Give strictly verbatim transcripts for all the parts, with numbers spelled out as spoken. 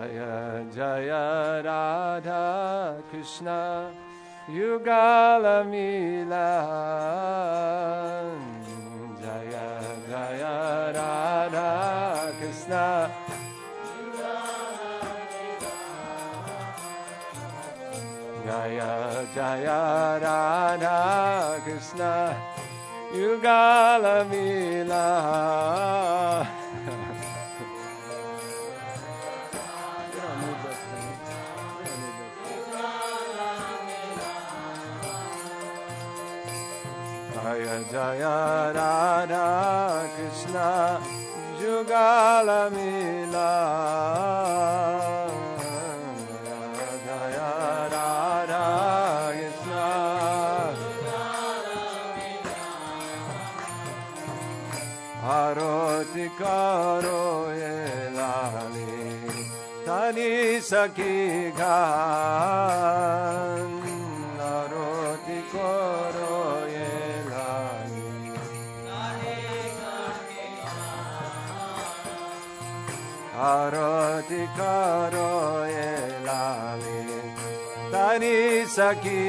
Jaya Jaya Radha Krishna Yugala Milan. Jaya Jaya Radha Krishna Jaya Jaya Radha Krishna Yugala Milan. Jaya Jaya Radha Krishna Yugala Milan. Jaya Radha Krishna Aroti Karo Elali Tani Saki Ghan Aroti Karo Arati Karo Elali Tani Saki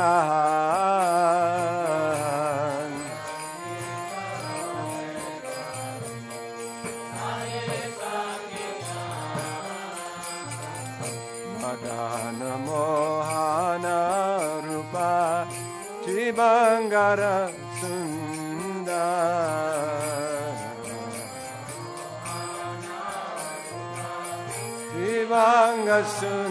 Khan Madana Mohana Rupa Chibangara Sundar Vanga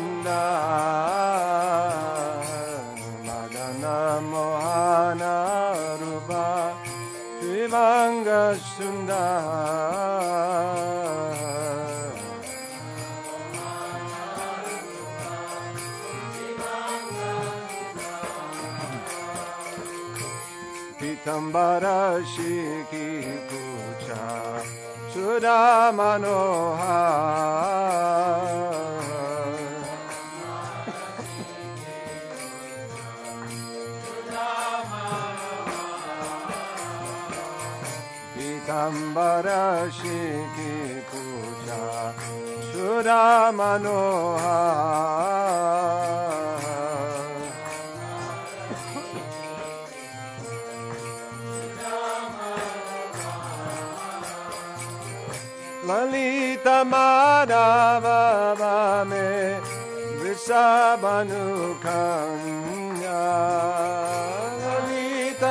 Sundar Madana Mohana Rupa Vanga Sundar Pitambara Shiki Pucha Sudha Manohar Pitambara Shiki Puja Sudha Manohar Lalita Madhava Vame Vrisabhanu Kanya Lalita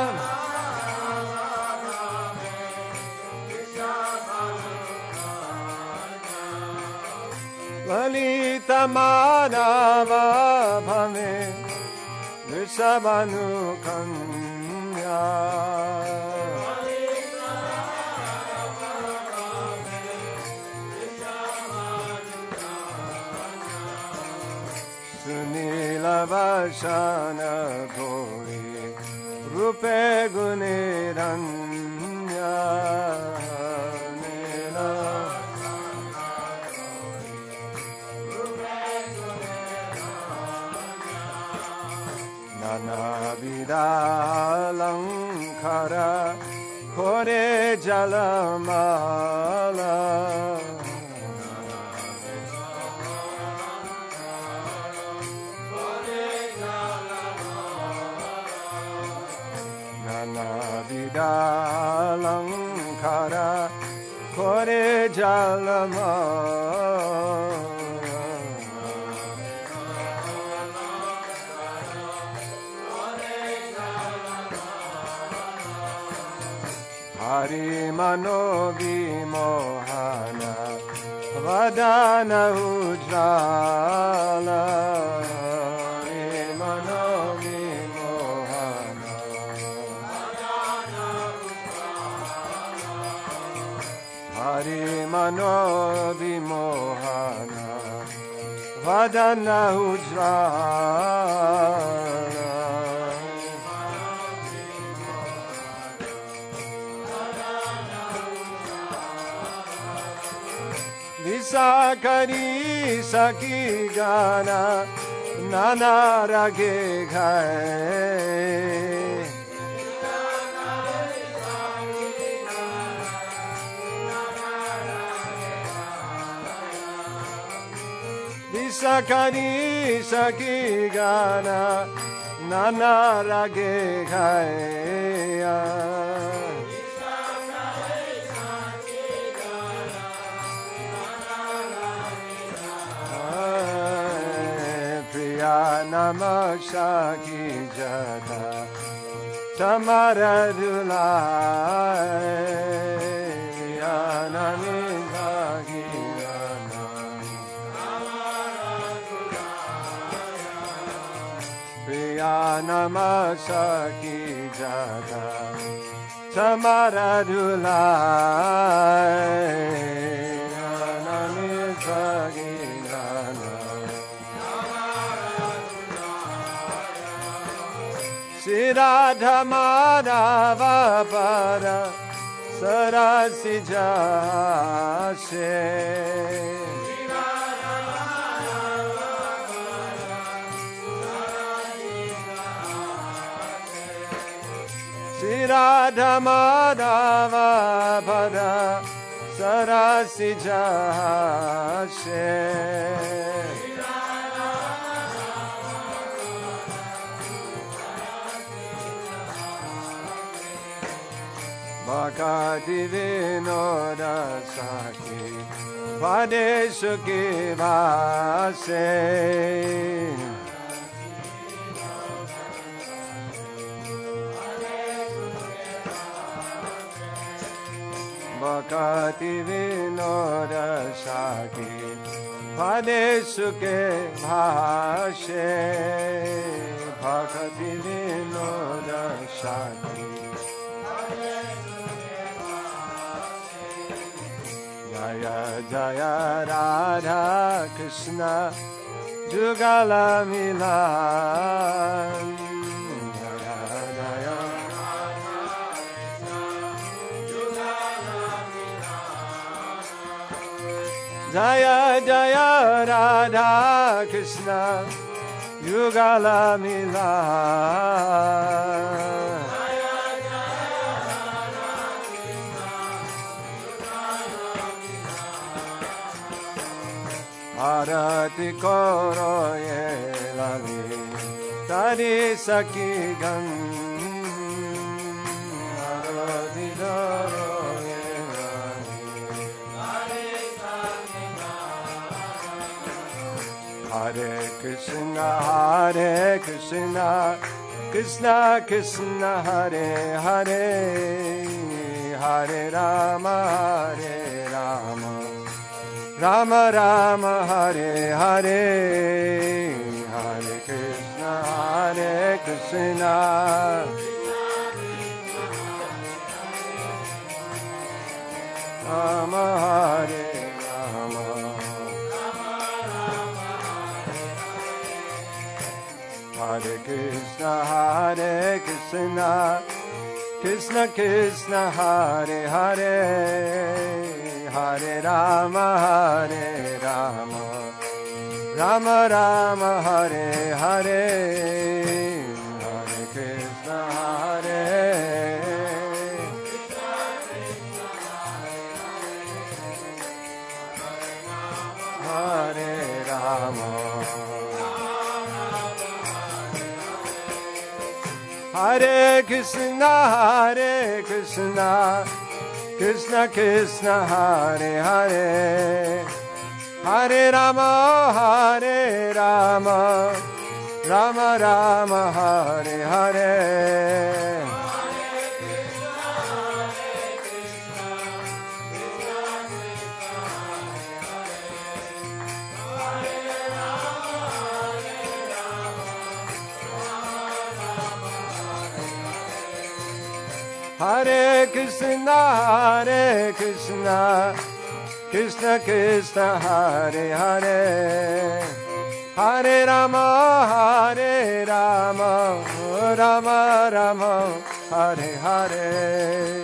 Lalita Madhava Vame Vrisabhanu Kanya Sunila Vashana Gori Rupe Guniranya Nila Nana Vida Lankara Kore Jalamala Vidalankara Kore Jalama Hari Mano Vimohana Vadana Ujjala Hari Mano Vimohana Vadana Ujjala Visakari Saki Gana Nana Rage Ghai Nisa kani saki gana nana rage khaya Priya namasaki jata Tamara dulai anani Priya namasaki jata Tamara dulai anani sagirana Siradha madhava para sarasi jase Radha Madhava Pada Sarasi Jase Bhakti Vinoda Saki Padeshuki Vase Bhakti Vinoda Saki Padeshuke Bhashe Bhakti Vinoda Saki Jaya Jaya Radha Krishna Jugala Milan Jaya Jaya Radha Krishna Yugala Milan Arati Koro Ye Lali Tari Saki Gan Arati Koro Hare Krishna, Hare Krishna, Krishna Krishna, Hare Hare, Hare Rama, Hare Rama, Rama Rama, Hare Hare, Hare Krishna, Hare Krishna, Rama Hare Rama. Hare Krishna, Hare Krishna, Krishna Krishna, Hare Hare, Hare Rama, Hare Rama, Rama Rama, Hare Hare, Hare Krishna, Hare Hare Rama. Hare Krishna, Hare Krishna, Krishna Krishna, Hare Hare, Hare Rama, Hare Rama, Rama Rama, Hare Hare. Hare Krishna, Hare Krishna, Krishna Krishna, Hare Hare, Hare Rama, Hare Rama, Rama Rama, Hare Hare.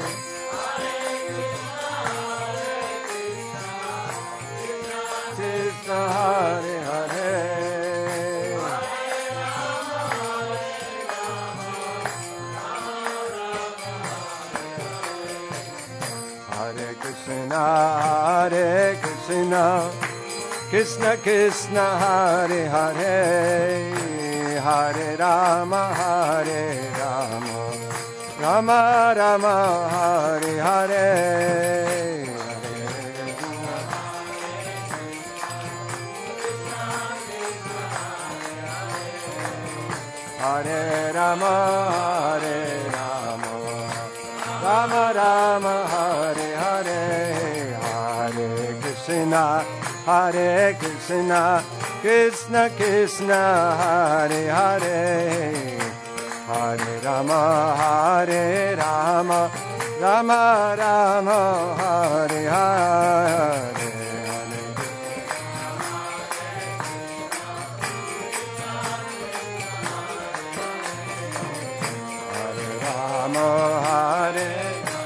Krishna Hare Hare. Hare Krishna, Krishna Krishna Hare Hare Hare Rama Hare Rama Rama Rama Hare Hare Hare Rama Hare Rama Rama Rama Hare Hare Hare Krishna Hare Krishna Krishna Krishna Hare Hare Hare Rama Hare Rama Rama Rama Hare Hare Hare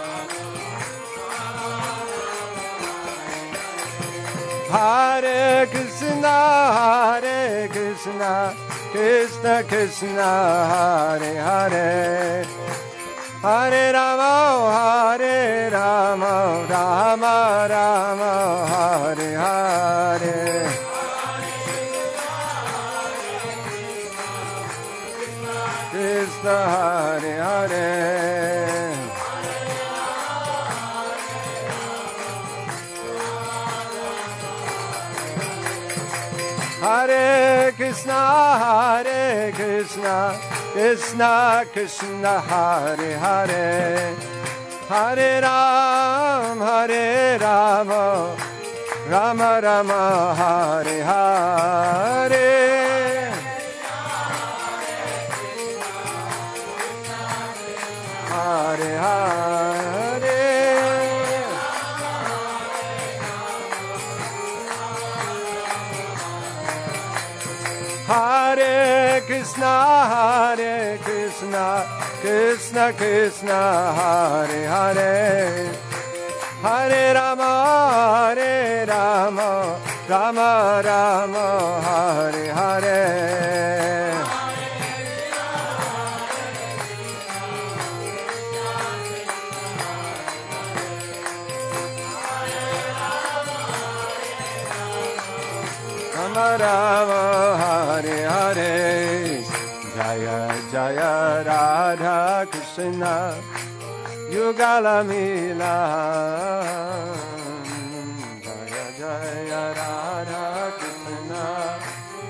Hare Krishna Hare Krishna Krishna Krishna Hare Hare Hare Rama Hare Rama Rama Rama Hare Hare Krishna Hare Hare Hare Krishna Hare Krishna Krishna Krishna Hare Hare Hare Ram Hare Rama Rama Rama Hare Hare Hare Hare Hare Krishna Hare Krishna Krishna Krishna Hare Hare Hare Rama Hare Rama Rama Rama Hare Hare Rama Rama Hare Hare Jaya Jaya Radha Krishna Yugala Milan Jaya Jaya Radha Krishna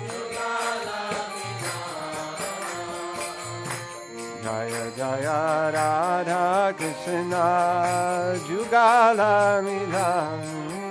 Jaya Jaya Radha Krishna Yugala Milan